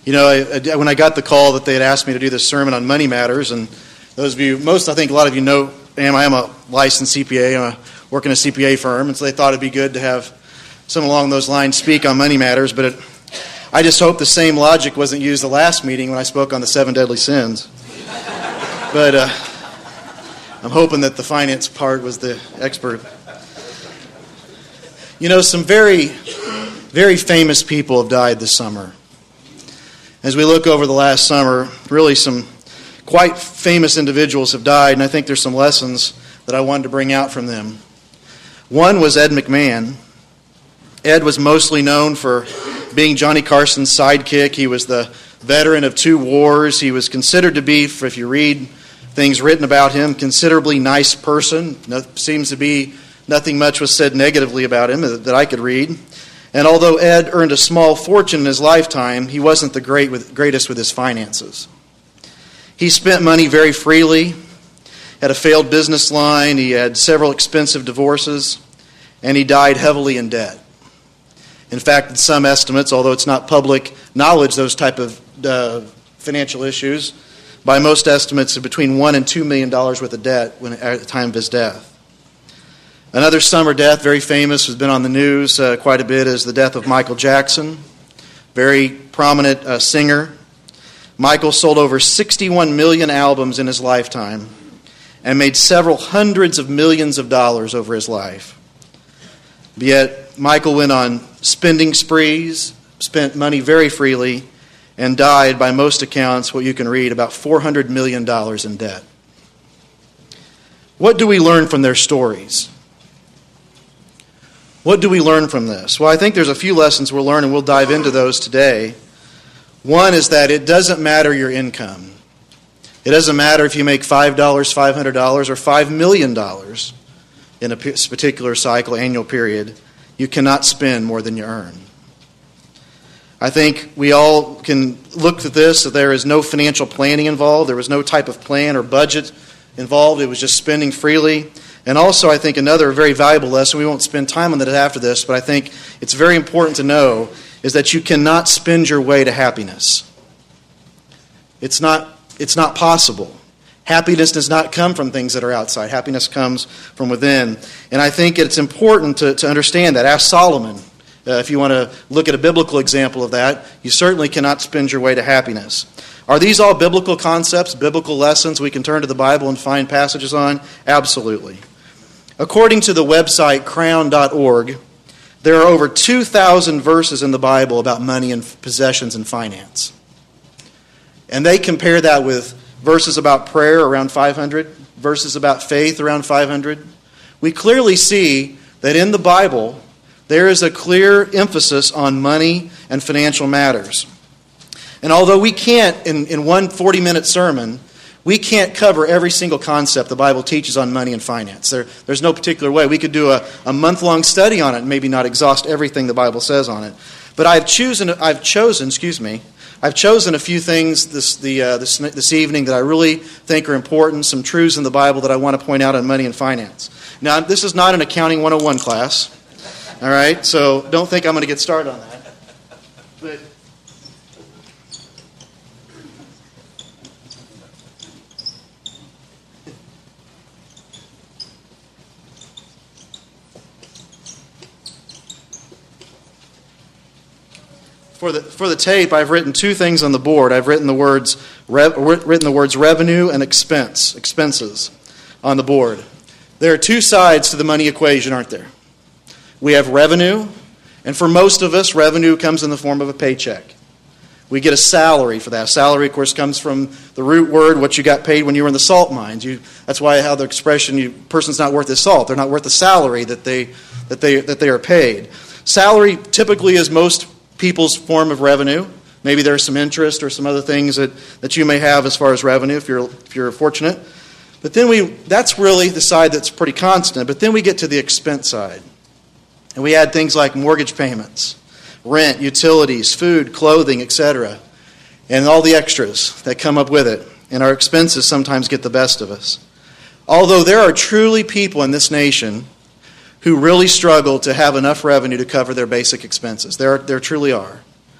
When I got the call that they had asked me to do this sermon on money matters, and those of you, I think a lot of you know, I am a licensed CPA. I work in a CPA firm, and so they thought it'd be good to have someone along those lines speak on money matters. But I just hope the same logic wasn't used the last meeting when I spoke on the 7 deadly sins. But I'm hoping that the finance part was the expert. Some very, very famous people have died this summer. As we look over the last summer, really some quite famous individuals have died, and I think there's some lessons that I wanted to bring out from them. One was Ed McMahon. Ed was mostly known for being Johnny Carson's sidekick. He was the veteran of 2 wars. He was considered to be, if you read things written about him, considerably nice person. Seems to be nothing much was said negatively about him that I could read. And although Ed earned a small fortune in his lifetime, he wasn't the greatest with his finances. He spent money very freely, had a failed business line, he had several expensive divorces, and he died heavily in debt. In fact, in some estimates, although it's not public knowledge, those type of financial issues, by most estimates, between $1 and $2 million worth of debt at the time of his death. Another summer death, very famous, has been on the news quite a bit, is the death of Michael Jackson, very prominent singer. Michael sold over 61 million albums in his lifetime and made several hundreds of millions of dollars over his life. Yet Michael went on spending sprees, spent money very freely, and died, by most accounts, what you can read, about $400 million in debt. What do we learn from their stories? What do we learn from this? Well, I think there's a few lessons we'll learn, and we'll dive into those today. One is that it doesn't matter your income. It doesn't matter if you make $5, $500, or $5 million in a particular cycle, annual period. You cannot spend more than you earn. I think we all can look at this, that there is no financial planning involved. There was no type of plan or budget involved. It was just spending freely. And also, I think another very valuable lesson, we won't spend time on that after this, but I think it's very important to know, is that you cannot spend your way to happiness. It's not possible. Happiness does not come from things that are outside. Happiness comes from within. And I think it's important to understand that. Ask Solomon. If you want to look at a biblical example of that, you certainly cannot spend your way to happiness. Are these all biblical concepts, biblical lessons we can turn to the Bible and find passages on? Absolutely. According to the website crown.org, there are over 2,000 verses in the Bible about money and possessions and finance. And they compare that with verses about prayer, around 500, verses about faith, around 500. We clearly see that in the Bible, there is a clear emphasis on money and financial matters. And although we can't, in one 40-minute sermon, we can't cover every single concept the Bible teaches on money and finance. There's no particular way. We could do a month-long study on it and maybe not exhaust everything the Bible says on it. But I've chosen a few things this evening that I really think are important, some truths in the Bible that I want to point out on money and finance. Now, this is not an Accounting 101 class, all right? So don't think I'm going to get started on that. But For the tape, I've written 2 things on the board. I've written the words revenue and expenses on the board. There are 2 sides to the money equation, aren't there? We have revenue, and for most of us, revenue comes in the form of a paycheck. We get a salary for that. Salary, of course, comes from the root word, what you got paid when you were in the salt mines. That's why how the expression, person's not worth his salt. They're not worth the salary that they are paid. Salary typically is most people's form of revenue. Maybe there's some interest or some other things that you may have as far as revenue if you're fortunate. But then that's really the side that's pretty constant. But then we get to the expense side. And we add things like mortgage payments, rent, utilities, food, clothing, etc. And all the extras that come up with it. And our expenses sometimes get the best of us. Although there are truly people in this nation who really struggle to have enough revenue to cover their basic expenses. There truly are.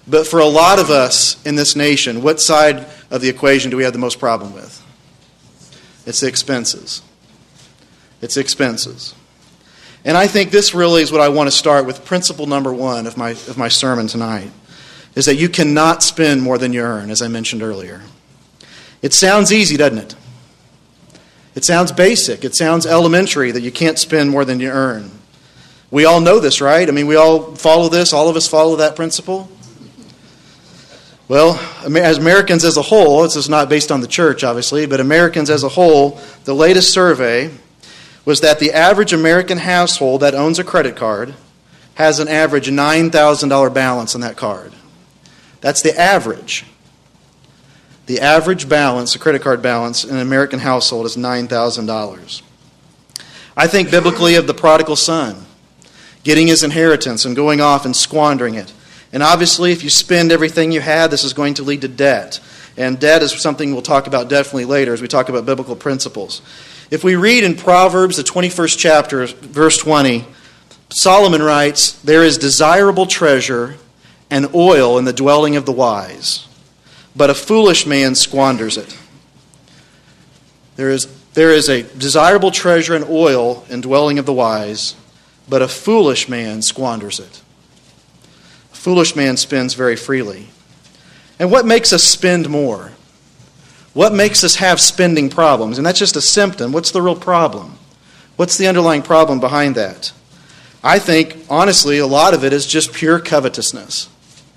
But for a lot of us in this nation, what side of the equation do we have the most problem with? It's the expenses. It's the expenses. And I think this really is what I want to start with. Principle number one of my sermon tonight is that you cannot spend more than you earn, as I mentioned earlier. It sounds easy, doesn't it? It sounds basic. It sounds elementary that you can't spend more than you earn. We all know this, right? I mean, we all follow this. All of us follow that principle. Well, as Americans as a whole, this is not based on the church, obviously, but Americans as a whole, the latest survey was that the average American household that owns a credit card has an average $9,000 balance on that card. That's the average. The average balance, the credit card balance in an American household is $9,000. I think biblically of the prodigal son, getting his inheritance and going off and squandering it. And obviously, if you spend everything you had, this is going to lead to debt. And debt is something we'll talk about definitely later as we talk about biblical principles. If we read in Proverbs, the 21st chapter, verse 20, Solomon writes, "There is desirable treasure and oil in the dwelling of the wise, but a foolish man squanders it." There is a desirable treasure and oil in dwelling of the wise, but a foolish man squanders it. A foolish man spends very freely. And what makes us spend more? What makes us have spending problems? And that's just a symptom. What's the real problem? What's the underlying problem behind that? I think, honestly, a lot of it is just pure covetousness.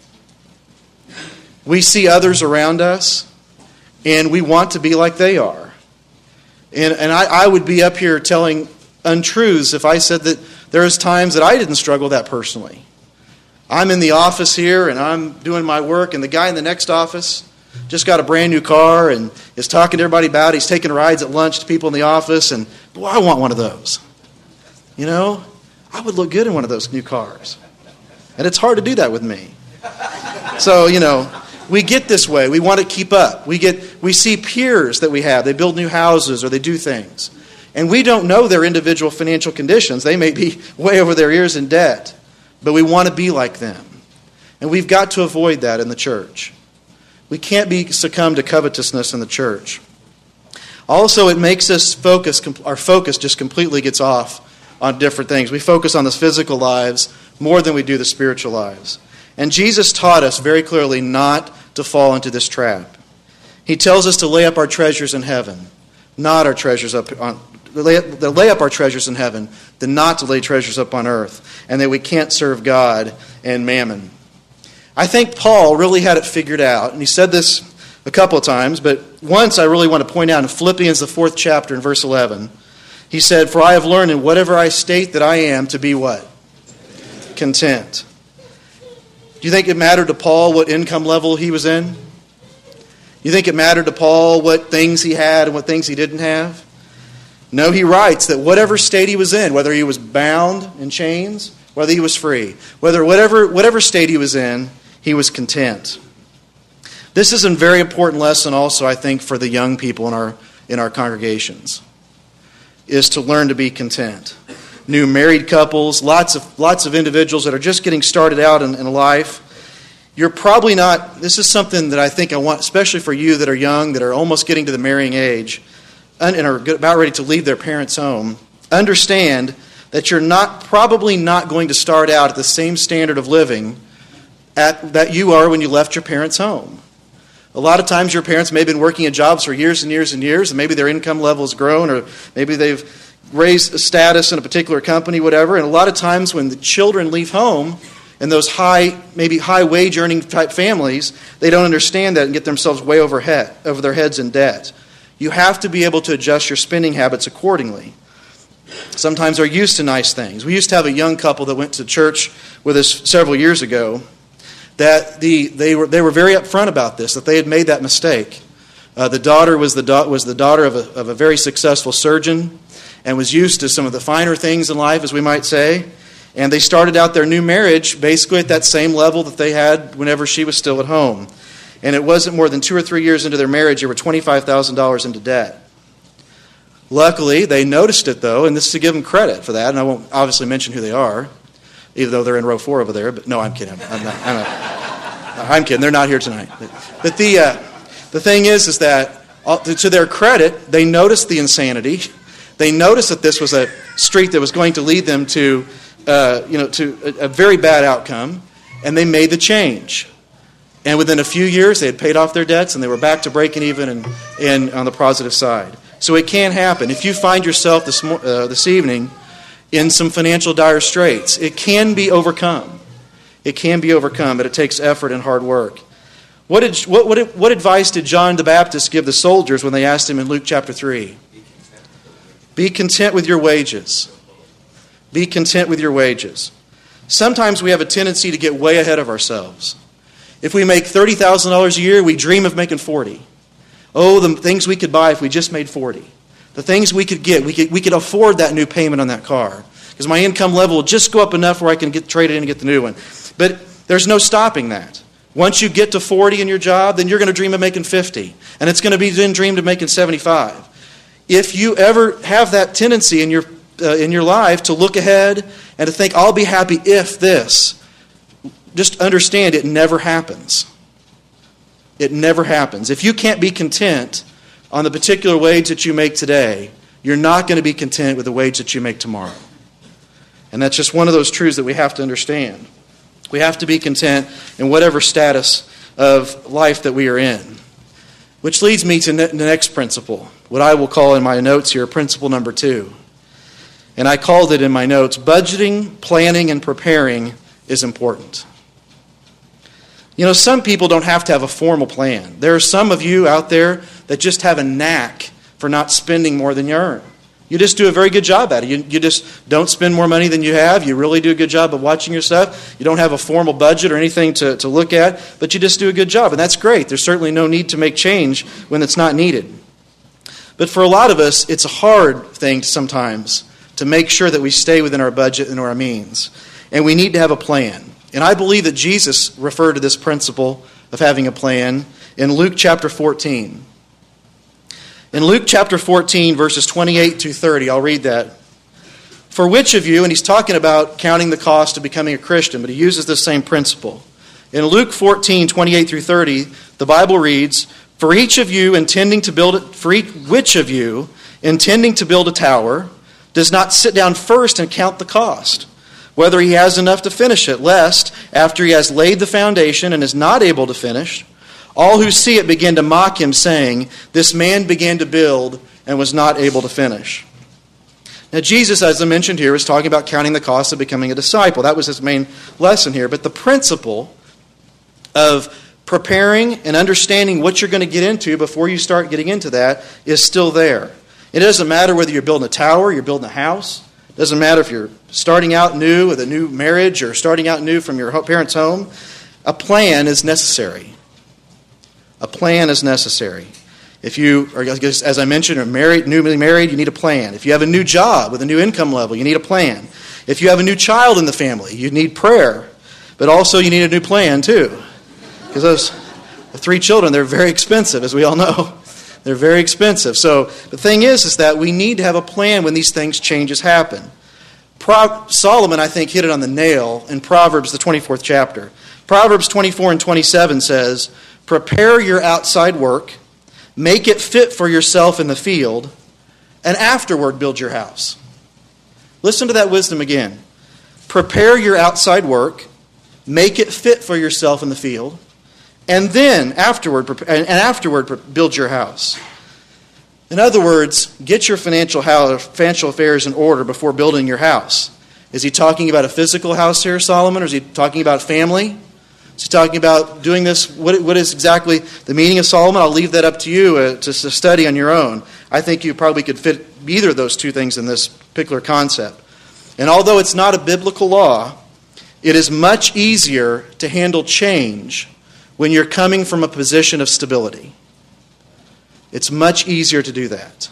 We see others around us, and we want to be like they are. And I would be up here telling untruths if I said that there's times that I didn't struggle that personally. I'm in the office here, and I'm doing my work, and the guy in the next office just got a brand new car and is talking to everybody about it. He's taking rides at lunch to people in the office, and boy, I want one of those. You know, I would look good in one of those new cars. And it's hard to do that with me. So, you know, we get this way. We want to keep up. We see peers that we have. They build new houses or they do things. And we don't know their individual financial conditions. They may be way over their ears in debt. But we want to be like them. And we've got to avoid that in the church. We can't succumb to covetousness in the church. Also, it makes us our focus just completely gets off on different things. We focus on the physical lives more than we do the spiritual lives. And Jesus taught us very clearly not to fall into this trap. He tells us to lay up our treasures in heaven, not our treasures lay up our treasures in heaven, than not to lay treasures up on earth, and that we can't serve God and mammon. I think Paul really had it figured out, and he said this a couple of times, but once I really want to point out in Philippians, the 4th chapter, in verse 11, he said, "For I have learned in whatever I state that I am to be" what? Content. Do you think it mattered to Paul what income level he was in? You think it mattered to Paul what things he had and what things he didn't have? No, he writes that whatever state he was in, whether he was bound in chains, whether he was free, whatever state he was in, he was content. This is a very important lesson also, I think, for the young people in our congregations, is to learn to be content. New married couples, lots of individuals that are just getting started out in life. You're probably not, this is something that I think I want, especially for you that are young, that are almost getting to the marrying age, and are about ready to leave their parents' home. Understand that you're probably not going to start out at the same standard of living that you are when you left your parents' home. A lot of times your parents may have been working at jobs for years and years and years, and maybe their income level has grown, or maybe they've raised a status in a particular company, whatever. And a lot of times when the children leave home, in those high wage earning type families, they don't understand that and get themselves way over their heads in debt. You have to be able to adjust your spending habits accordingly. Sometimes they're used to nice things. We used to have a young couple that went to church with us several years ago that they were very upfront about this, that they had made that mistake. The daughter was the daughter of a very successful surgeon and was used to some of the finer things in life, as we might say. And they started out their new marriage basically at that same level that they had whenever she was still at home. And it wasn't more than 2 or 3 years into their marriage, they were $25,000 into debt. Luckily, they noticed it, though, and this is to give them credit for that, and I won't obviously mention who they are, even though they're in row 4 over there, but no, I'm kidding. I'm kidding. They're not here tonight. But the thing is that to their credit, they noticed the insanity. They noticed that this was a street that was going to lead them to a very bad outcome, and they made the change. And within a few years, they had paid off their debts, and they were back to breaking even and on the positive side. So it can happen. If you find yourself this evening in some financial dire straits, it can be overcome. It can be overcome, but it takes effort and hard work. What advice did John the Baptist give the soldiers when they asked him in Luke chapter 3? Be content with your wages. Be content with your wages. Sometimes we have a tendency to get way ahead of ourselves. If we make $30,000 a year, we dream of making 40. Oh, the things we could buy if we just made 40. The things we could get. We could afford that new payment on that car. Because my income level will just go up enough where I can get traded in and get the new one. But there's no stopping that. Once you get to 40 in your job, then you're going to dream of making 50. And it's going to be then dreamed of making 75. If you ever have that tendency in your life to look ahead and to think, I'll be happy if this, just understand it never happens. It never happens. If you can't be content on the particular wage that you make today, you're not going to be content with the wage that you make tomorrow. And that's just one of those truths that we have to understand. We have to be content in whatever status of life that we are in. Which leads me to the next principle, what I will call in my notes here, principle number 2. And I called it in my notes, budgeting, planning, and preparing is important. You know, some people don't have to have a formal plan. There are some of you out there that just have a knack for not spending more than you earn. You just do a very good job at it. You just don't spend more money than you have. You really do a good job of watching your stuff. You don't have a formal budget or anything to look at, but you just do a good job, and that's great. There's certainly no need to make change when it's not needed. But for a lot of us, it's a hard thing sometimes to make sure that we stay within our budget and our means. And we need to have a plan. And I believe that Jesus referred to this principle of having a plan in Luke chapter 14. In Luke chapter 14, verses 28 to 30, I'll read that. For which of you, and he's talking about counting the cost of becoming a Christian, but he uses the same principle. In Luke 14, 28 through 30, the Bible reads, For which of you intending to build a tower does not sit down first and count the cost, whether he has enough to finish it, lest, after he has laid the foundation and is not able to finish, all who see it begin to mock him, saying, This man began to build and was not able to finish. Now Jesus, as I mentioned here, was talking about counting the cost of becoming a disciple. That was his main lesson here. But the principle of preparing and understanding what you're going to get into before you start getting into that is still there. It doesn't matter whether you're building a tower, you're building a house. It doesn't matter if you're starting out new with a new marriage or starting out new from your parents' home. A plan is necessary. A plan is necessary. If you are, as I mentioned, are newly married, you need a plan. If you have a new job with a new income level, you need a plan. If you have a new child in the family, you need prayer. But also you need a new plan too. Because those 3 children, they're very expensive, as we all know. They're very expensive. So the thing is that we need to have a plan when these changes happen. Solomon, I think, hit it on the nail in Proverbs, the 24th chapter. Proverbs 24 and 27 says, Prepare your outside work, make it fit for yourself in the field, and afterward build your house. Listen to that wisdom again. Prepare your outside work, make it fit for yourself in the field, and then afterward build your house. In other words, get your financial affairs in order before building your house. Is he talking about a physical house here, Solomon, or is he talking about family? Is he talking about doing this? What is exactly the meaning of Solomon? I'll leave that up to you to study on your own. I think you probably could fit either of those two things in this particular concept. And although it's not a biblical law, it is much easier to handle change when you're coming from a position of stability. It's much easier to do that.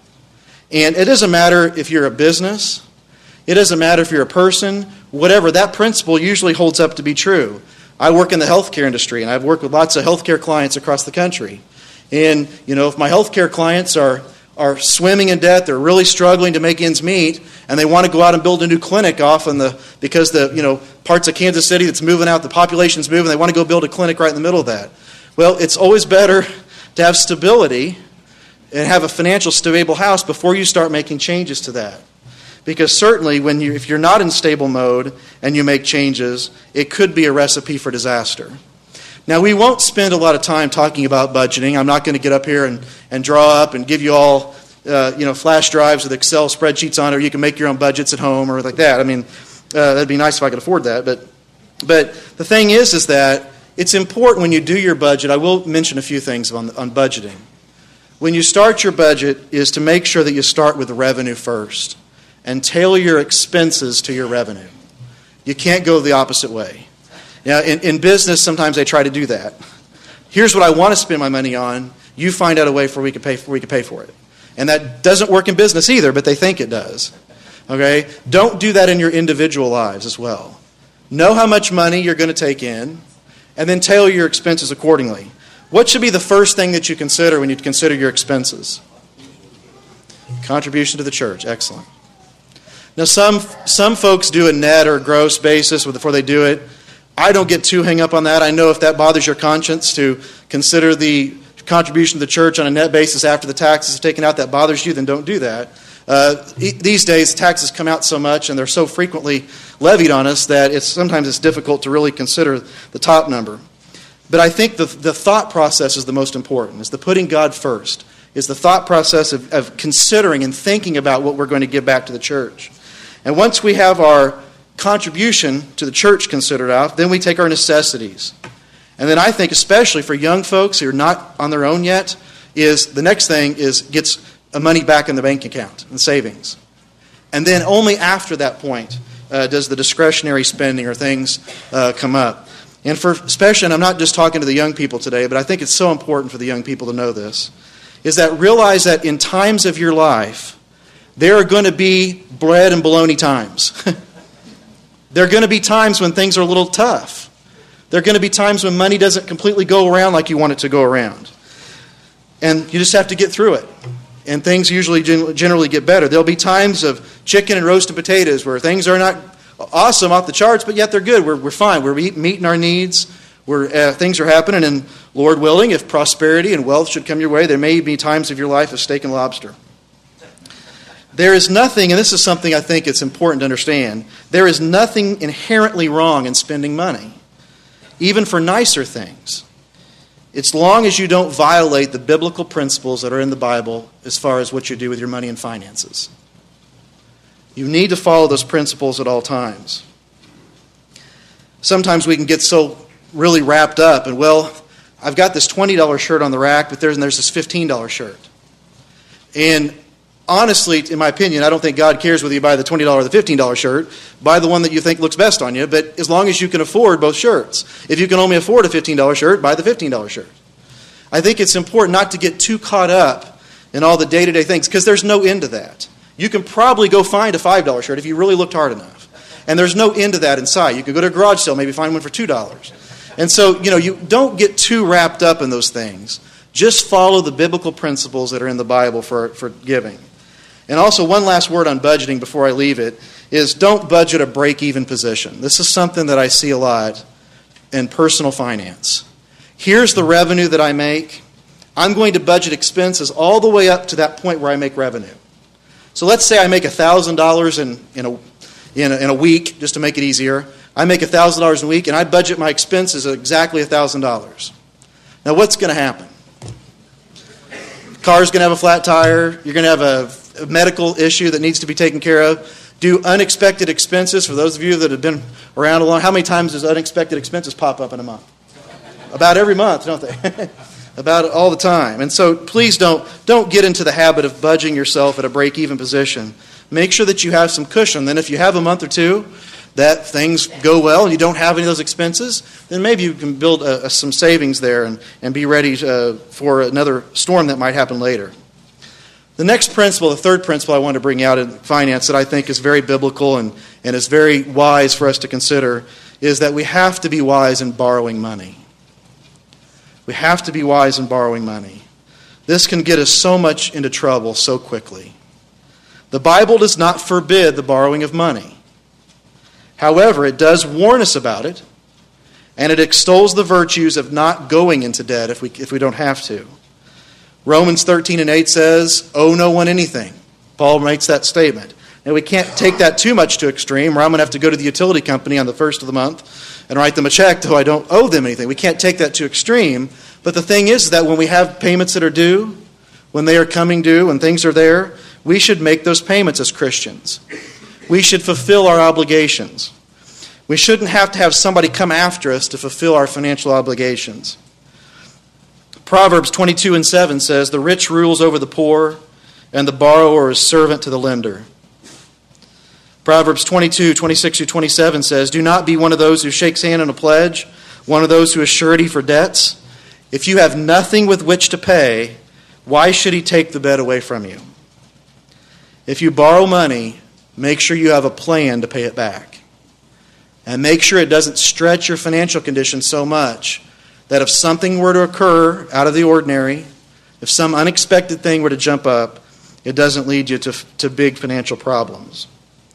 And it doesn't matter if you're a business, it doesn't matter if you're a person, whatever, that principle usually holds up to be true. I work in the healthcare industry, and I've worked with lots of healthcare clients across the country. And, if my healthcare clients are are swimming in debt, they're really struggling to make ends meet, and they want to go out and build a new clinic because the parts of Kansas City that's moving out, the population's moving, they want to go build a clinic right in the middle of that. Well, it's always better to have stability and have a financial stable house before you start making changes to that. Because certainly if you're not in stable mode and you make changes, it could be a recipe for disaster. Now, we won't spend a lot of time talking about budgeting. I'm not going to get up here and draw up and give you all flash drives with Excel spreadsheets on it, or you can make your own budgets at home or like that. I mean, that'd be nice if I could afford that. But the thing is that it's important when you do your budget. I will mention a few things on budgeting. When you start your budget is to make sure that you start with the revenue first and tailor your expenses to your revenue. You can't go the opposite way. Now, in business, sometimes they try to do that. Here's what I want to spend my money on. You find out a way we can pay for it. And that doesn't work in business either, but they think it does. Okay? Don't do that in your individual lives as well. Know how much money you're going to take in, and then tailor your expenses accordingly. What should be the first thing that you consider when you consider your expenses? Contribution to the church. Excellent. Now, some folks do a net or gross basis before they do it. I don't get too hung up on that. I know if that bothers your conscience to consider the contribution to the church on a net basis after the taxes are taken out, that bothers you, then don't do that. These days, taxes come out so much and they're so frequently levied on us that sometimes it's difficult to really consider the top number. But I think the thought process is the most important, is the putting God first, is the thought process of considering and thinking about what we're going to give back to the church. And once we have our contribution to the church considered out, then we take our necessities. And then I think especially for young folks who are not on their own yet, is the next thing is gets money back in the bank account and savings. And then only after that point does the discretionary spending or things come up. And especially, and I'm not just talking to the young people today, but I think it's so important for the young people to know this, is that realize that in times of your life, there are going to be bread and bologna times. There are going to be times when things are a little tough. There are going to be times when money doesn't completely go around like you want it to go around. And you just have to get through it. And things usually generally get better. There'll be times of chicken and roasted potatoes where things are not awesome off the charts, but yet they're good. We're fine. We're meeting our needs. Things are happening. And Lord willing, if prosperity and wealth should come your way, there may be times of your life of steak and lobster. There is nothing, and this is something I think it's important to understand, there is nothing inherently wrong in spending money, even for nicer things. It's long as you don't violate the biblical principles that are in the Bible as far as what you do with your money and finances. You need to follow those principles at all times. Sometimes we can get so really wrapped up, and I've got this $20 shirt on the rack, but there's this $15 shirt. And honestly, in my opinion, I don't think God cares whether you buy the $20 or the $15 shirt. Buy the one that you think looks best on you, but as long as you can afford both shirts. If you can only afford a $15 shirt, buy the $15 shirt. I think it's important not to get too caught up in all the day-to-day things, because there's no end to that. You can probably go find a $5 shirt if you really looked hard enough. And there's no end to that in sight. You could go to a garage sale, maybe find one for $2. And so, you don't get too wrapped up in those things. Just follow the biblical principles that are in the Bible for giving. And also, one last word on budgeting before I leave it is don't budget a break-even position. This is something that I see a lot in personal finance. Here's the revenue that I make. I'm going to budget expenses all the way up to that point where I make revenue. So let's say I make $1,000 in a week, just to make it easier. I make $1,000 a week, and I budget my expenses at exactly $1,000. Now, what's going to happen? Car's going to have a flat tire. You're going to have a medical issue that needs to be taken care of. Do unexpected expenses, for those of you that have been around a long, how many times does unexpected expenses pop up in a month? About every month, don't they? About all the time. And so please don't get into the habit of budgeting yourself at a break-even position. Make sure that you have some cushion. Then if you have a month or two that things go well and you don't have any of those expenses, then maybe you can build some savings there and be ready for another storm that might happen later. The next principle, the third principle I want to bring out in finance that I think is very biblical and is very wise for us to consider is that we have to be wise in borrowing money. We have to be wise in borrowing money. This can get us so much into trouble so quickly. The Bible does not forbid the borrowing of money. However, it does warn us about it, and it extols the virtues of not going into debt if we don't have to. Romans 13:8 says, "Owe no one anything." Paul makes that statement. Now, we can't take that too much to extreme, or I'm going to have to go to the utility company on the first of the month and write them a check though I don't owe them anything. We can't take that to extreme. But the thing is that when we have payments that are due, when they are coming due, when things are there, we should make those payments as Christians. We should fulfill our obligations. We shouldn't have to have somebody come after us to fulfill our financial obligations. Proverbs 22:7 says, "The rich rules over the poor, and the borrower is servant to the lender." Proverbs 22:26-27 says, "Do not be one of those who shakes hand on a pledge, one of those who is surety for debts. If you have nothing with which to pay, why should he take the debt away from you?" If you borrow money, make sure you have a plan to pay it back. And make sure it doesn't stretch your financial condition so much that if something were to occur out of the ordinary, if some unexpected thing were to jump up, it doesn't lead you to big financial problems.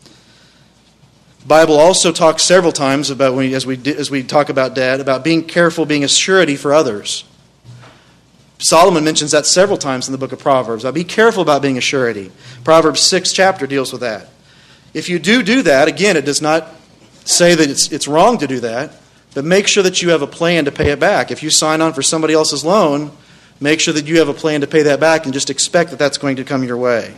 The Bible also talks several times about, as we talk about debt, about being careful, being a surety for others. Solomon mentions that several times in the book of Proverbs. Be careful about being a surety. Proverbs 6 chapter deals with that. If you do that, again, it does not say that it's wrong to do that, but make sure that you have a plan to pay it back. If you sign on for somebody else's loan, make sure that you have a plan to pay that back and just expect that that's going to come your way.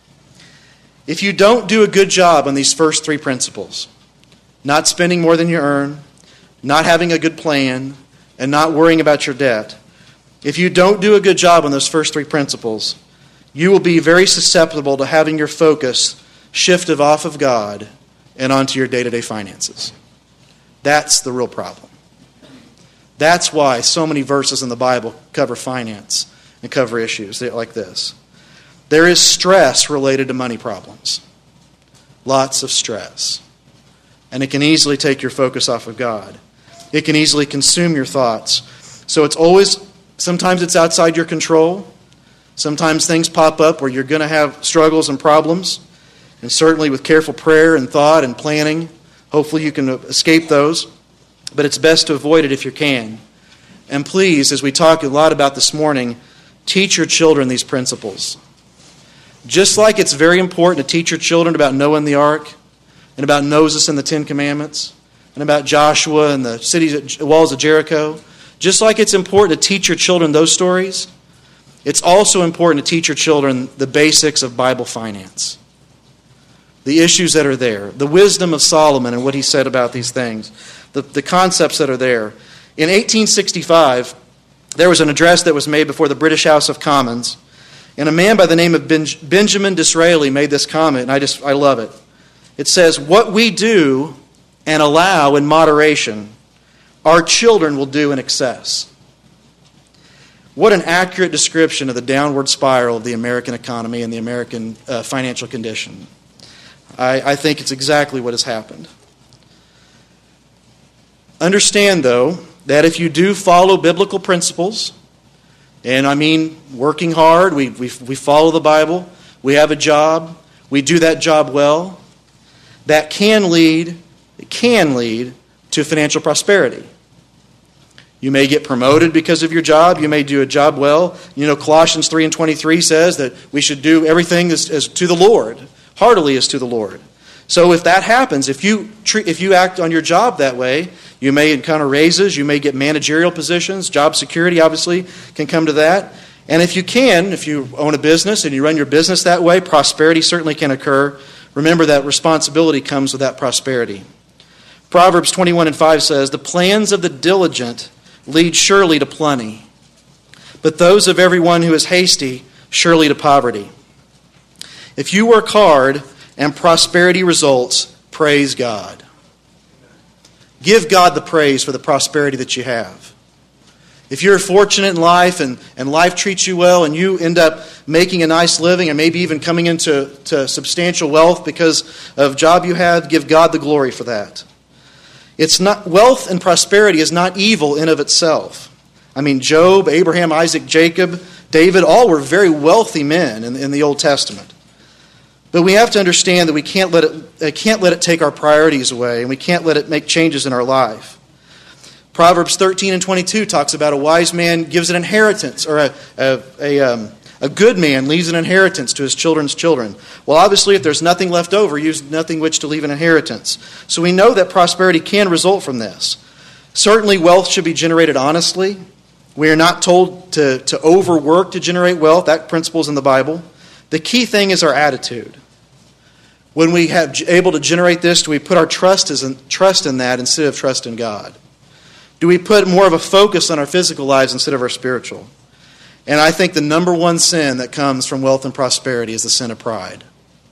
If you don't do a good job on these first three principles, not spending more than you earn, not having a good plan, and not worrying about your debt, if you don't do a good job on those first three principles, you will be very susceptible to having your focus shifted off of God and onto your day-to-day finances. That's the real problem. That's why so many verses in the Bible cover finance and cover issues like this. There is stress related to money problems. Lots of stress. And it can easily take your focus off of God. It can easily consume your thoughts. So sometimes it's outside your control. Sometimes things pop up where you're going to have struggles and problems. And certainly with careful prayer and thought and planning, hopefully you can escape those. But it's best to avoid it if you can. And please, as we talk a lot about this morning, teach your children these principles. Just like it's very important to teach your children about Noah and the ark, and about Moses and the Ten Commandments, and about Joshua and the walls of Jericho, just like it's important to teach your children those stories, it's also important to teach your children the basics of Bible finance. The issues that are there, the wisdom of Solomon and what he said about these things, the concepts that are there. In 1865, there was an address that was made before the British House of Commons, and a man by the name of Benjamin Disraeli made this comment, and I love it. It says, "What we do and allow in moderation, our children will do in excess." What an accurate description of the downward spiral of the American economy and the American financial condition. I think it's exactly what has happened. Understand, though, that if you do follow biblical principles, and I mean working hard, we follow the Bible, we have a job, we do that job well, that can lead to financial prosperity. You may get promoted because of your job. You may do a job well. Colossians 3:23 says that we should do everything as to the Lord, heartily as to the Lord. So if that happens, if you act on your job that way, you may encounter raises, you may get managerial positions, job security obviously can come to that. And if you own a business and you run your business that way, prosperity certainly can occur. Remember that responsibility comes with that prosperity. Proverbs 21:5 says, "The plans of the diligent lead surely to plenty, but those of everyone who is hasty surely to poverty." If you work hard and prosperity results, praise God. Give God the praise for the prosperity that you have. If you're fortunate in life and life treats you well and you end up making a nice living and maybe even coming into substantial wealth because of a job you had, give God the glory for that. It's not, wealth and prosperity is not evil in of itself. I mean, Job, Abraham, Isaac, Jacob, David, all were very wealthy men in the Old Testament. But we have to understand that we can't let it take our priorities away, and we can't let it make changes in our life. Proverbs 13 and 22 talks about a wise man gives an inheritance, or a good man leaves an inheritance to his children's children. Well, obviously, if there's nothing left over, you have nothing which to leave an inheritance. So we know that prosperity can result from this. Certainly, wealth should be generated honestly. We are not told to overwork to generate wealth. That principle is in the Bible. The key thing is our attitude. When we have able to generate this, do we put our trust in that instead of trust in God? Do we put more of a focus on our physical lives instead of our spiritual? And I think the number one sin that comes from wealth and prosperity is the sin of pride.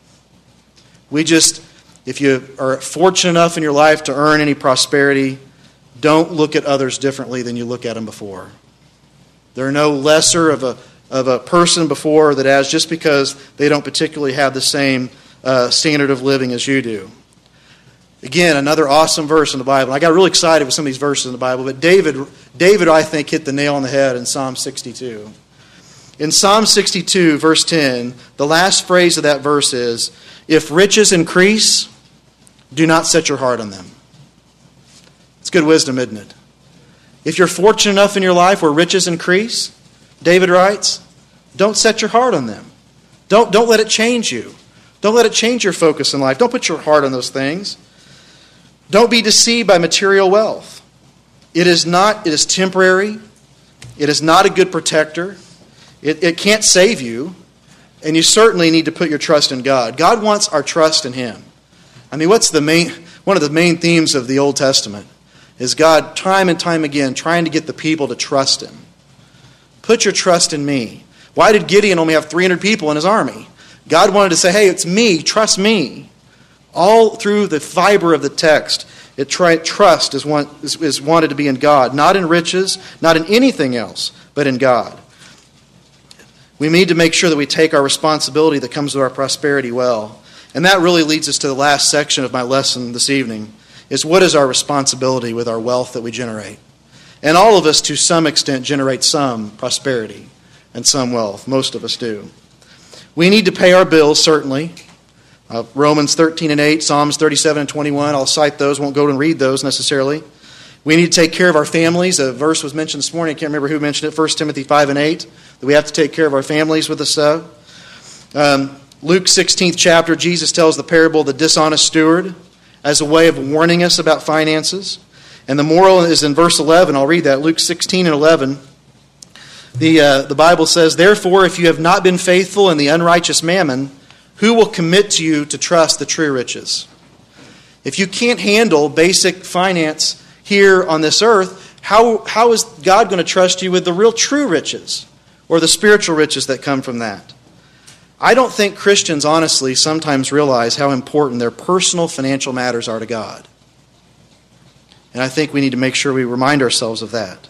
If you are fortunate enough in your life to earn any prosperity, don't look at others differently than you look at them before. They're no lesser of a person before that has just because they don't particularly have the same standard of living as you do. Again, another awesome verse in the Bible. I got really excited with some of these verses in the Bible, but David, I think, hit the nail on the head in Psalm 62. In Psalm 62, verse 10, the last phrase of that verse is, "If riches increase, do not set your heart on them." It's good wisdom, isn't it? If you're fortunate enough in your life where riches increase, David writes, don't set your heart on them. Don't let it change you. Don't let it change your focus in life. Don't put your heart on those things. Don't be deceived by material wealth. It is temporary. It is not a good protector. It can't save you. And you certainly need to put your trust in God. God wants our trust in Him. I mean, one of the main themes of the Old Testament is God time and time again trying to get the people to trust Him. Put your trust in me. Why did Gideon only have 300 people in his army? God wanted to say, hey, it's me, trust me. All through the fiber of the text, trust is wanted to be in God, not in riches, not in anything else, but in God. We need to make sure that we take our responsibility that comes with our prosperity well. And that really leads us to the last section of my lesson this evening, is what is our responsibility with our wealth that we generate? And all of us, to some extent, generate some prosperity and some wealth. Most of us do. We need to pay our bills, certainly. Romans 13 and 8, Psalms 37 and 21. I'll cite those, won't go and read those necessarily. We need to take care of our families. A verse was mentioned this morning. I can't remember who mentioned it. 1 Timothy 5 and 8. That we have to take care of our families with this stuff. Luke 16th chapter, Jesus tells the parable of the dishonest steward as a way of warning us about finances. And the moral is in verse 11. I'll read that. Luke 16 and 11. The Bible says, "Therefore, if you have not been faithful in the unrighteous mammon, who will commit to you to trust the true riches?" If you can't handle basic finance here on this earth, how is God going to trust you with the real true riches or the spiritual riches that come from that? I don't think Christians honestly sometimes realize how important their personal financial matters are to God. And I think we need to make sure we remind ourselves of that.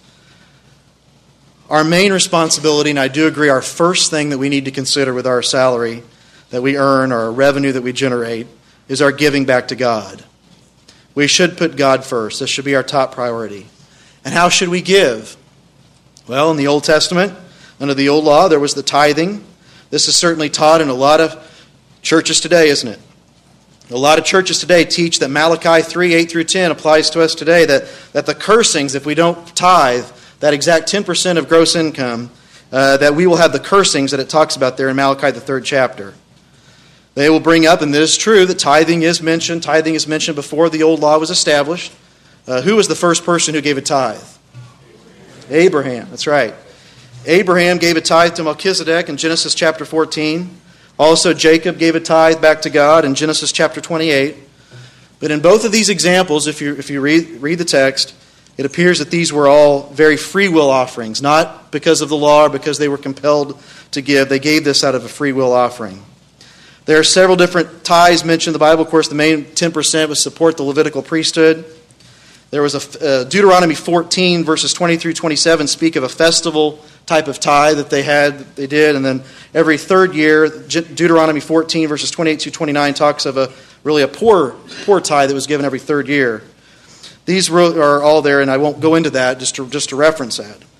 Our main responsibility, and I do agree, our first thing that we need to consider with our salary that we earn or our revenue that we generate is our giving back to God. We should put God first. This should be our top priority. And how should we give? Well, in the Old Testament, under the old law, there was the tithing. This is certainly taught in a lot of churches today, isn't it? A lot of churches today teach that Malachi 3, 8 through 10 applies to us today, that the cursings, if we don't tithe, that exact 10% of gross income, that we will have the cursings that it talks about there in Malachi, the 3rd chapter. They will bring up, and it is true, that tithing is mentioned. Tithing is mentioned before the old law was established. Who was the first person who gave a tithe? Abraham, that's right. Abraham gave a tithe to Melchizedek in Genesis chapter 14. Also, Jacob gave a tithe back to God in Genesis chapter 28. But in both of these examples, if you read the text, it appears that these were all very free will offerings, not because of the law or because they were compelled to give. They gave this out of a free will offering. There are several different tithes mentioned in the Bible. Of course, the main 10% was support the Levitical priesthood. There was a Deuteronomy 14, verses 20 through 27, speak of a festival type of tithe that they did. And then every third year, Deuteronomy 14, verses 28 to 29, talks of a poor tithe that was given every third year. These are all there, and I won't go into that, just to reference that.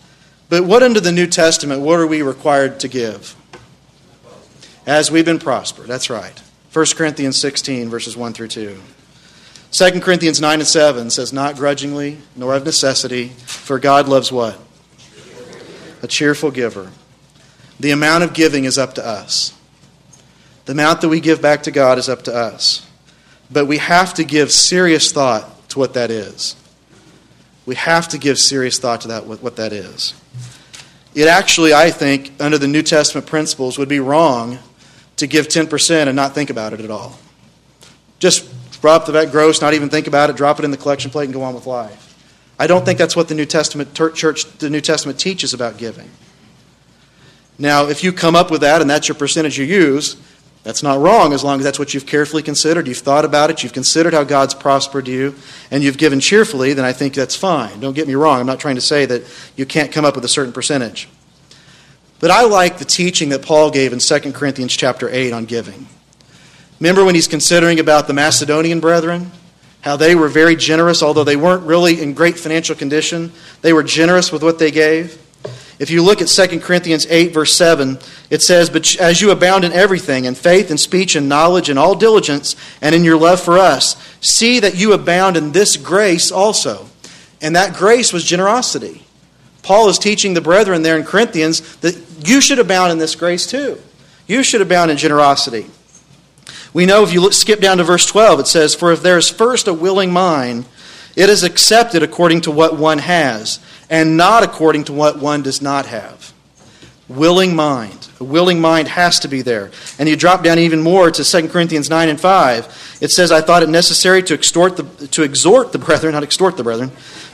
But what under the New Testament, what are we required to give? As we've been prospered. That's right. 1 Corinthians 16, verses 1 through 2. 2 Corinthians 9 and 7 says, not grudgingly, nor of necessity, for God loves what? A cheerful giver. The amount of giving is up to us. The amount that we give back to God is up to us. But we have to give serious thought to what that is. We have to give serious thought to that, what that is. It actually, I think, under the New Testament principles, would be wrong to give 10% and not think about it at all. Just drop the vet gross, not even think about it, drop it in the collection plate and go on with life. I don't think that's what the New Testament teaches about giving. Now, if you come up with that and that's your percentage you use, that's not wrong as long as that's what you've carefully considered, you've thought about it, you've considered how God's prospered you, and you've given cheerfully, then I think that's fine. Don't get me wrong. I'm not trying to say that you can't come up with a certain percentage. But I like the teaching that Paul gave in 2 Corinthians chapter 8 on giving. Remember when he's considering about the Macedonian brethren? How they were very generous, although they weren't really in great financial condition. They were generous with what they gave. If you look at 2 Corinthians 8, verse 7, it says, but as you abound in everything, in faith and speech and knowledge and all diligence, and in your love for us, see that you abound in this grace also. And that grace was generosity. Paul is teaching the brethren there in Corinthians that you should abound in this grace too. You should abound in generosity. We know if you skip down to verse 12, it says, for if there is first a willing mind, it is accepted according to what one has, and not according to what one does not have. Willing mind. A willing mind has to be there. And you drop down even more to 2 Corinthians 9 and 5. It says, I thought it necessary to exhort the brethren, not extort the brethren.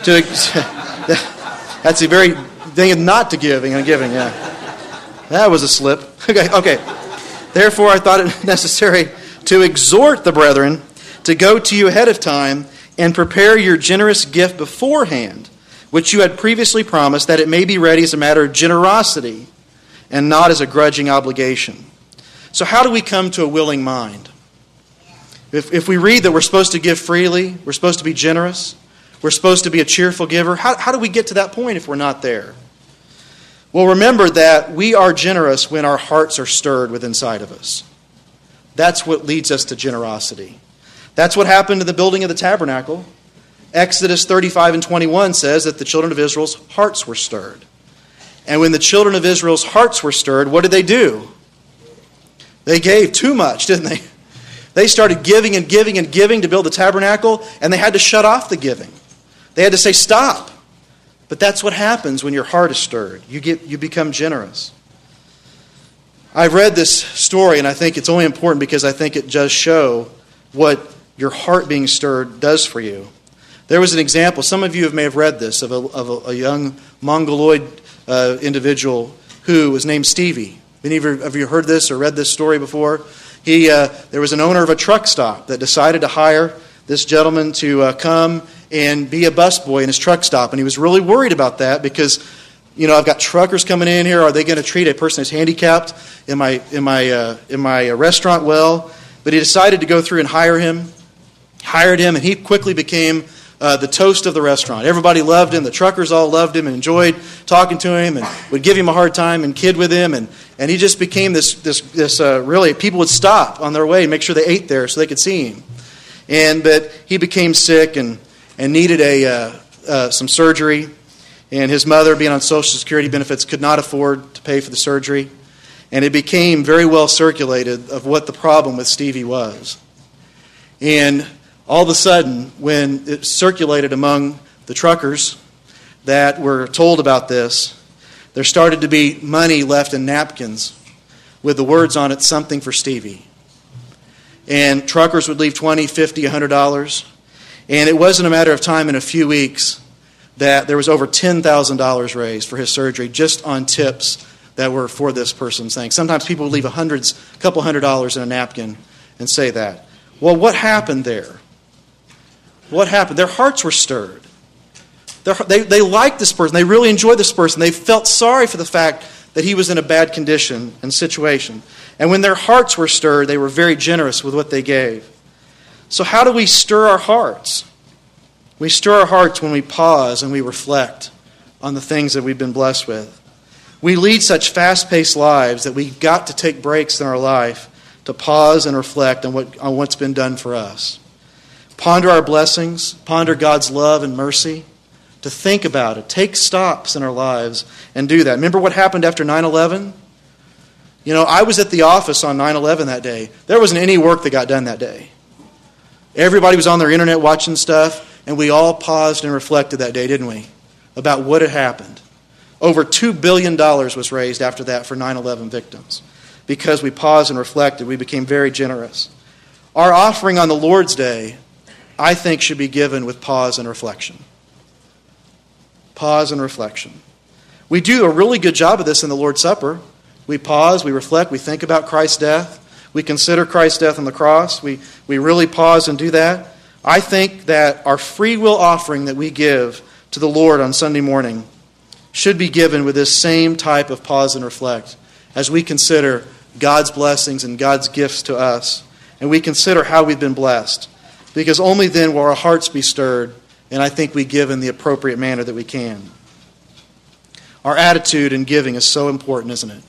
That's the very thing of not to giving and giving, yeah. That was a slip. Okay. Therefore, I thought it necessary to exhort the brethren to go to you ahead of time and prepare your generous gift beforehand, which you had previously promised, that it may be ready as a matter of generosity and not as a grudging obligation. So how do we come to a willing mind? If we read that we're supposed to give freely, we're supposed to be generous, we're supposed to be a cheerful giver, how do we get to that point if we're not there? Well, remember that we are generous when our hearts are stirred within inside of us. That's what leads us to generosity. That's what happened in the building of the tabernacle. Exodus 35 and 21 says that the children of Israel's hearts were stirred. And when the children of Israel's hearts were stirred, what did they do? They gave too much, didn't they? They started giving and giving and giving to build the tabernacle, and they had to shut off the giving. They had to say, stop. But that's what happens when your heart is stirred. You become generous. I've read this story, and I think it's only important because I think it does show what your heart being stirred does for you. There was an example, some of you may have read this, of a young Mongoloid individual who was named Stevie. Any of you heard this or read this story before? There was an owner of a truck stop that decided to hire this gentleman to come and be a busboy in his truck stop. And he was really worried about that because, I've got truckers coming in here. Are they going to treat a person who's handicapped in my restaurant well? But he decided to go through and hired him, and he quickly became the toast of the restaurant. Everybody loved him. The truckers all loved him and enjoyed talking to him and would give him a hard time and kid with him. And he just became this really, people would stop on their way and make sure they ate there so they could see him. But he became sick and needed some surgery. And his mother, being on Social Security benefits, could not afford to pay for the surgery. And it became very well circulated of what the problem with Stevie was. And all of a sudden, when it circulated among the truckers that were told about this, there started to be money left in napkins with the words on it, something for Stevie. And truckers would leave $20, $50, $100. And it wasn't a matter of time, in a few weeks, that there was over $10,000 raised for his surgery just on tips that were for this person's thing. Sometimes people would leave a couple $100 in a napkin and say that. Well, what happened there? What happened? Their hearts were stirred. They liked this person. They really enjoyed this person. They felt sorry for the fact that he was in a bad condition and situation. And when their hearts were stirred, they were very generous with what they gave. So how do we stir our hearts? We stir our hearts when we pause and we reflect on the things that we've been blessed with. We lead such fast-paced lives that we've got to take breaks in our life to pause and reflect on what's been done for us. Ponder our blessings, ponder God's love and mercy, to think about it. Take stops in our lives and do that. Remember what happened after 9/11? I was at the office on 9/11 that day. There wasn't any work that got done that day. Everybody was on their internet watching stuff, and we all paused and reflected that day, didn't we? About what had happened. Over $2 billion was raised after that for 9/11 victims. Because we paused and reflected, we became very generous. Our offering on the Lord's Day, I think, should be given with pause and reflection. Pause and reflection. We do a really good job of this in the Lord's Supper. We pause, we reflect, we think about Christ's death. We consider Christ's death on the cross. We really pause and do that. I think that our free will offering that we give to the Lord on Sunday morning should be given with this same type of pause and reflect as we consider God's blessings and God's gifts to us, and we consider how we've been blessed. Because only then will our hearts be stirred, and I think we give in the appropriate manner that we can. Our attitude in giving is so important, isn't it?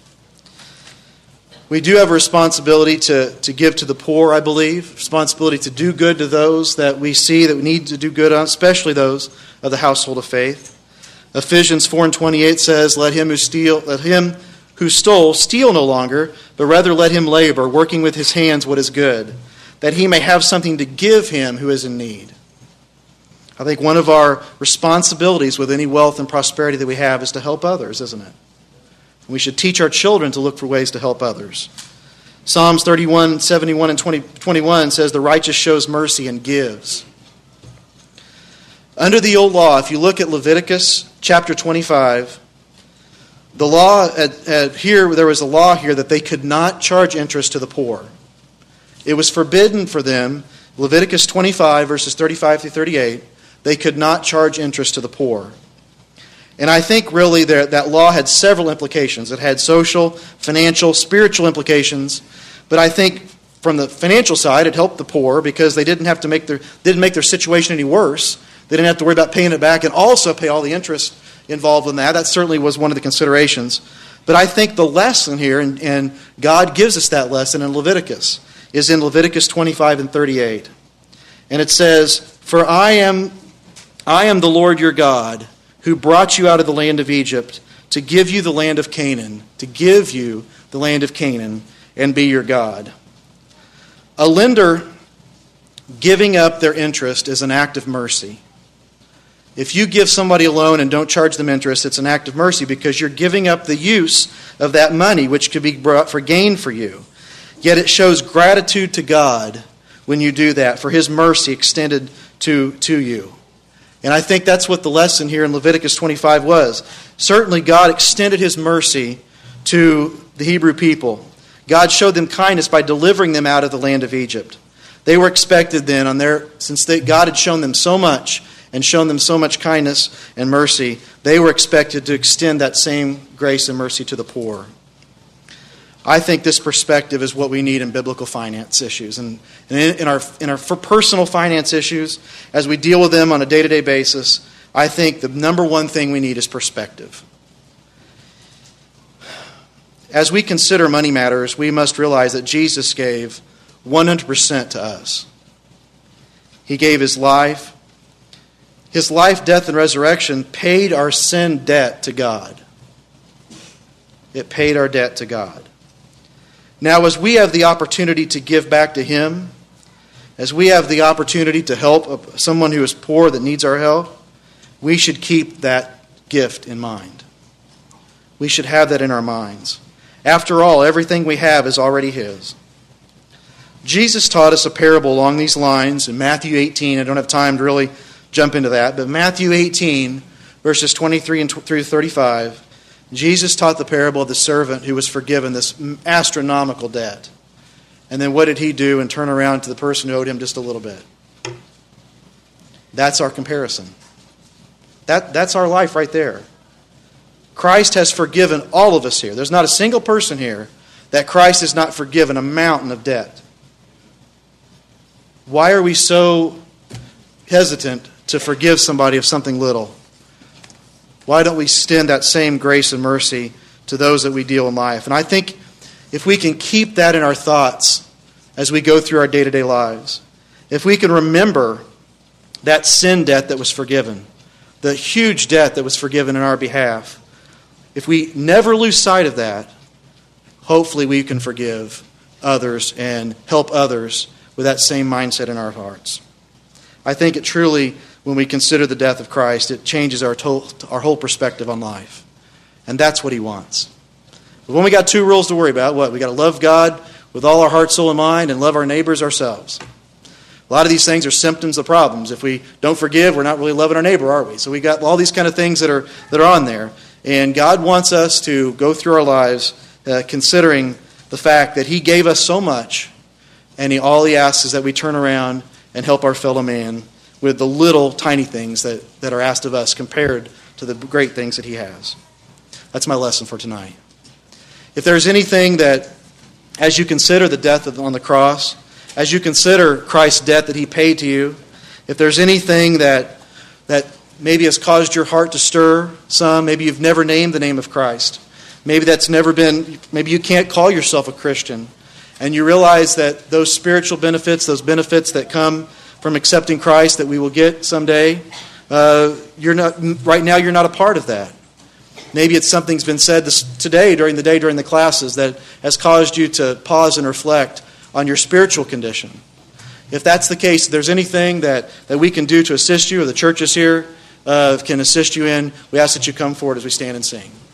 We do have a responsibility to give to the poor, I believe. Responsibility to do good to those that we see that we need to do good on, especially those of the household of faith. Ephesians 4:28 says, Let him who stole steal no longer, but rather let him labor, working with his hands what is good, that he may have something to give him who is in need. I think one of our responsibilities with any wealth and prosperity that we have is to help others, isn't it? We should teach our children to look for ways to help others. Psalms 31, 71, and 21 says, The righteous shows mercy and gives. Under the old law, if you look at Leviticus chapter 25, the law there was a law here that they could not charge interest to the poor. It was forbidden for them, Leviticus 25, verses 35 through 38, they could not charge interest to the poor. And I think really that law had several implications. It had social, financial, spiritual implications. But I think from the financial side, it helped the poor because they didn't have to make their situation any worse. They didn't have to worry about paying it back and also pay all the interest involved in that. That certainly was one of the considerations. But I think the lesson here, and God gives us that lesson in Leviticus, is in Leviticus 25 and 38. And it says, For I am the Lord your God, who brought you out of the land of Egypt to give you the land of Canaan, and be your God. A lender giving up their interest is an act of mercy. If you give somebody a loan and don't charge them interest, it's an act of mercy because you're giving up the use of that money which could be brought for gain for you. Yet it shows gratitude to God when you do that, for His mercy extended to you. And I think that's what the lesson here in Leviticus 25 was. Certainly God extended His mercy to the Hebrew people. God showed them kindness by delivering them out of the land of Egypt. They were expected then, since God had shown them so much and shown them so much kindness and mercy, they were expected to extend that same grace and mercy to the poor. I think this perspective is what we need in biblical finance issues. And in our for personal finance issues, as we deal with them on a day-to-day basis, I think the number one thing we need is perspective. As we consider money matters, we must realize that Jesus gave 100% to us. He gave His life. His life, death, and resurrection paid our sin debt to God. It paid our debt to God. Now, as we have the opportunity to give back to Him, as we have the opportunity to help someone who is poor that needs our help, we should keep that gift in mind. We should have that in our minds. After all, everything we have is already His. Jesus taught us a parable along these lines in Matthew 18. I don't have time to really jump into that, but Matthew 18, verses 23 through 35, Jesus taught the parable of the servant who was forgiven this astronomical debt. And then what did he do and turn around to the person who owed him just a little bit? That's our comparison. That's our life right there. Christ has forgiven all of us here. There's not a single person here that Christ has not forgiven a mountain of debt. Why are we so hesitant to forgive somebody of something little? Why don't we extend that same grace and mercy to those that we deal in life? And I think if we can keep that in our thoughts as we go through our day-to-day lives, if we can remember that sin debt that was forgiven, the huge debt that was forgiven in our behalf, if we never lose sight of that, hopefully we can forgive others and help others with that same mindset in our hearts. I think it truly, when we consider the death of Christ, it changes our whole perspective on life. And that's what He wants. But when we got two rules to worry about, what? We got to love God with all our heart, soul, and mind, and love our neighbors ourselves. A lot of these things are symptoms of problems. If we don't forgive, we're not really loving our neighbor, are we? So we got all these kind of things that are on there. And God wants us to go through our lives considering the fact that He gave us so much, and all He asks is that we turn around and help our fellow man with the little tiny things that are asked of us compared to the great things that He has. That's my lesson for tonight. If there's anything that, as you consider the death on the cross, as you consider Christ's debt that He paid to you, if there's anything that maybe has caused your heart to stir some, maybe you've never named the name of Christ, maybe you can't call yourself a Christian, and you realize that those spiritual benefits, those benefits that come from accepting Christ that we will get someday, right now you're not a part of that. Maybe it's something's been said today during the classes that has caused you to pause and reflect on your spiritual condition. If that's the case, if there's anything that we can do to assist you, or the churches here can assist you in, we ask that you come forward as we stand and sing.